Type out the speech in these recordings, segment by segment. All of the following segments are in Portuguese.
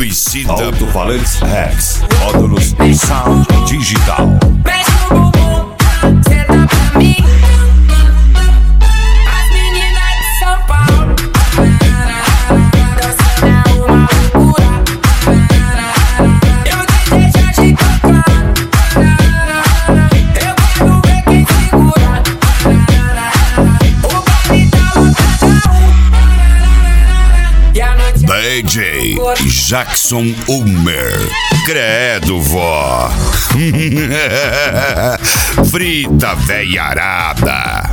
Suicida, alto-falantes Rex, módulos Sound Digital. Mexe no bumbum, senta pra mim. As meninas de São Paulo dançando uma loucura. Eu DJ Jorge tocando. Eu quero ver quem segura. O baile tá lotadão. E a noite DJ Jackson Ulmer. Credo, vó. Frita veiarada.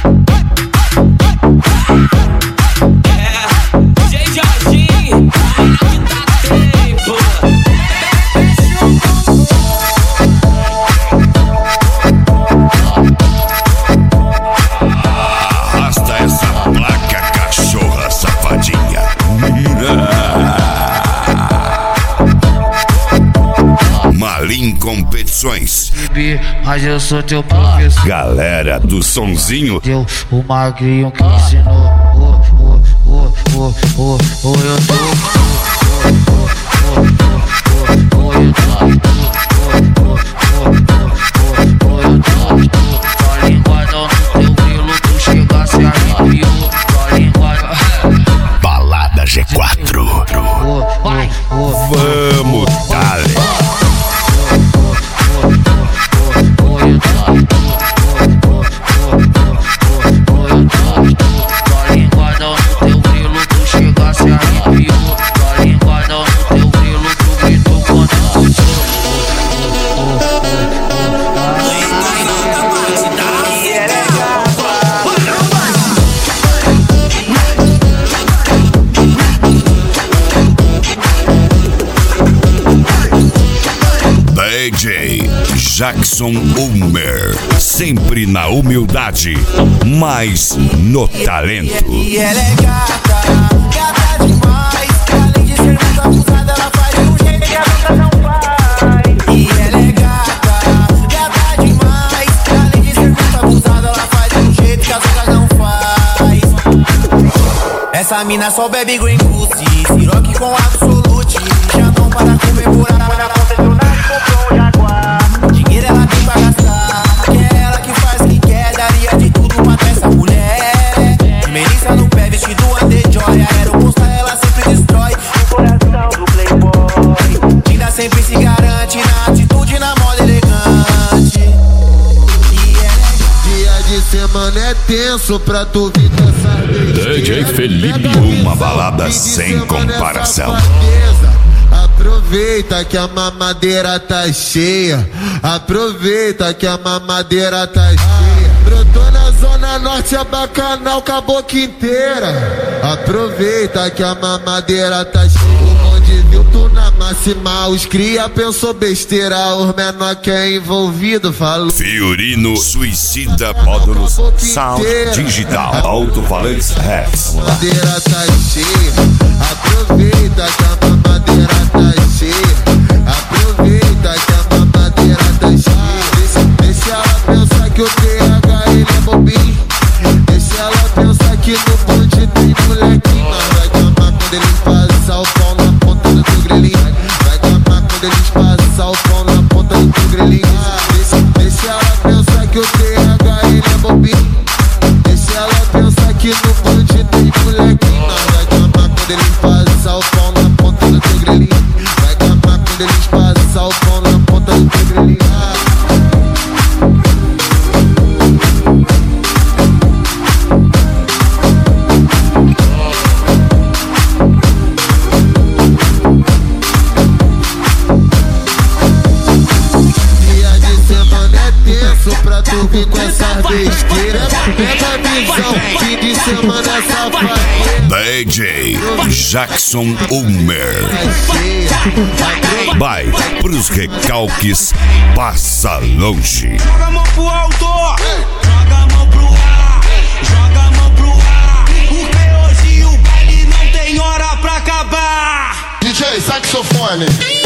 DJ Jorginho, que tá tempo. Arrasta essa placa, cachorra safadinha. Malim Competições. Mas eu sou teu professor. Galera do sonzinho. Teu o magrinho que ensinou. Eu tô linguadão no teu grilo, tu chegasse arrepiou. Tô linguadão. Balada G4. Vamos, dale. Tô linguadão no teu grilo, tu chegasse arrepiou. Tô linguadão no teu grilo, tu gritou quando eu DJ Jackson Ulmer. Sempre na humildade, mas no talento. E ela é gata demais. Além de ser muito abusada, ela faz de um jeito que a outra não faz. E ela é gata demais. Além de ser muito abusada, ela faz de um jeito que as outras não faz. Essa mina só bebe green goose, siroque com absolute. Chamam para comemorar quando aconteceu nada, comprou um jaguar. Dinheiro ela tem pra gastar, que é ela que faz o que quer. Daria de tudo pra ter essa mulher. De Melissa no pé, vestido antejoia. Aeroposta ela sempre destrói o coração do playboy. Ainda sempre se garante na atitude, na moda elegante. E ela é dia de semana é tenso pra tu vir dançar. DJ Felipe, uma balada sem comparação. Aproveita que a mamadeira tá cheia. Aproveita que a mamadeira tá cheia. Brotou na zona norte, a bacanal com a boca inteira. Aproveita que a mamadeira tá cheia. O bonde viu tu na máxima, os cria pensou besteira. Os menor que é envolvido falou. Fiorino Suicida, módulos Sound Digital, alto-falantes Rex. A mamadeira tá cheia. Aproveita que a mamadeira tá cheia. Aproveita que a mamadeira tá cheia. Deixa ela pensar que o TH ele é bobinho. Deixa ela pensar que no bonde tem molequinho. Vai gamar quando eles passar o pau na ponta do teu grelhinho. Vai gamar quando eles passar o pau na ponta do teu grelhinho. Deixa ela pensar que o TH ele é bobinho. Deixa ela pensar que no bonde tem molequinho. Vai gamar quando eles passar o pau na ponta do teu grelhinho. Vai gamar quando eles passar o pau na ponta do teu grelhinho. Dia de semana é tenso pra tu vir com essa besteira. Pega a visão, fim de semana é safadeza. DJ Jackson Ulmer. Vai pros recalques, passa longe. Joga a mão pro alto, joga a mão pro ar, joga a mão pro ar. Porque hoje o baile não tem hora pra acabar. DJ saxofone.